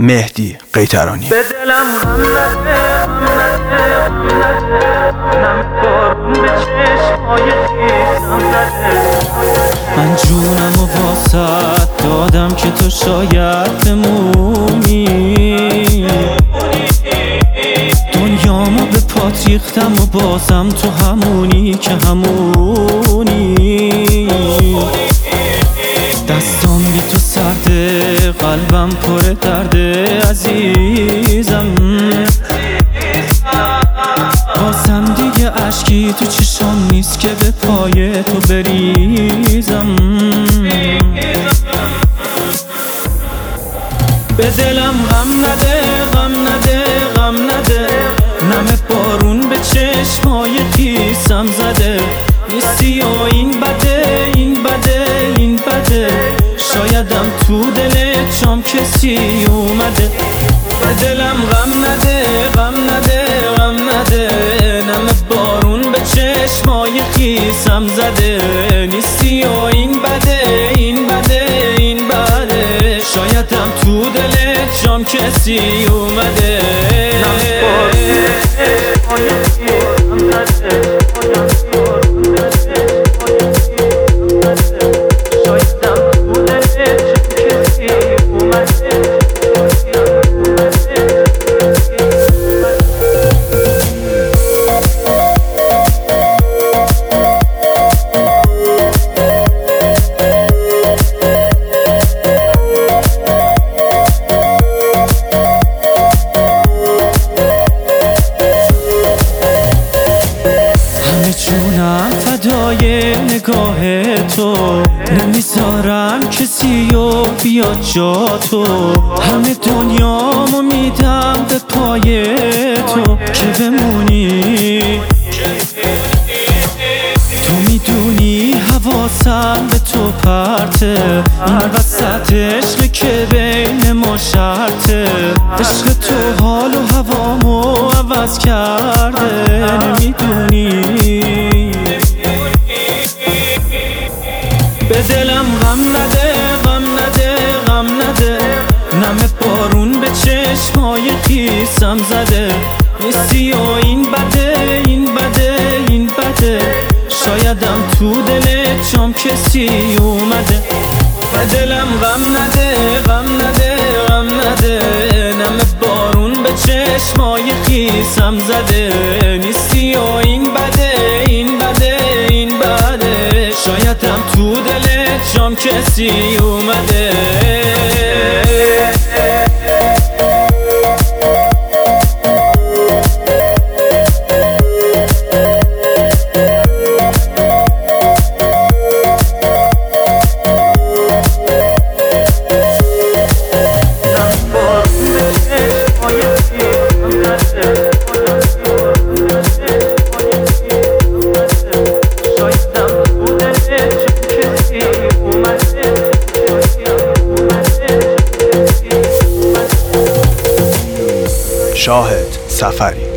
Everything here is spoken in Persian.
مهدی قیطرانی. به دلم غم نده، نم بارون به چشمای خیسم زده. من جونم و واسط دادم که تو شاید بمونی، دنیامو به پات ریختم و بازم تو همونی که همونی. دستام بی تو سرده، قلبم پر درده عزیزم. بازم دیگه اشکی تو چشام نیست که به پای تو بریزم. به دلم غم نده، غم نده، غم نده. نم بارون به چشمای خیسم زده. نیستی و این بده، این بده، این بده. شایدم تو دلت جام کسی اومده. به دلم غم نده، غم نده، غم نده. نم بارون به چشمای خیسم زده. نیستی و این بده، این بده، این بده. شایدم تو دلت جام کسی اومده. جونم فدای نگاه تو، نمیذارم کسی رو بیاد جا تو. همه دنیامو میدم به پای تو که بمونی. تو میدونی حواسم به تو پرته، این وسط عشقی که بین ما شرطه. عشق تو حال و هوامو عوض کرده، نمیدونی. به دلم غم نده، غم نده، غم نده. نم بارون به چشمای خیسم زده. نیستی و این بده، این بده، این بده. شایدم تو دلت جام کسی اومده. به دلم غم نده، غم نده، غم نده. نم بارون به چشمای خیسم زده. نیستی و این بده، این بده، این بده. شایدم تو دلت جام کسی اومده. شاهد سفری.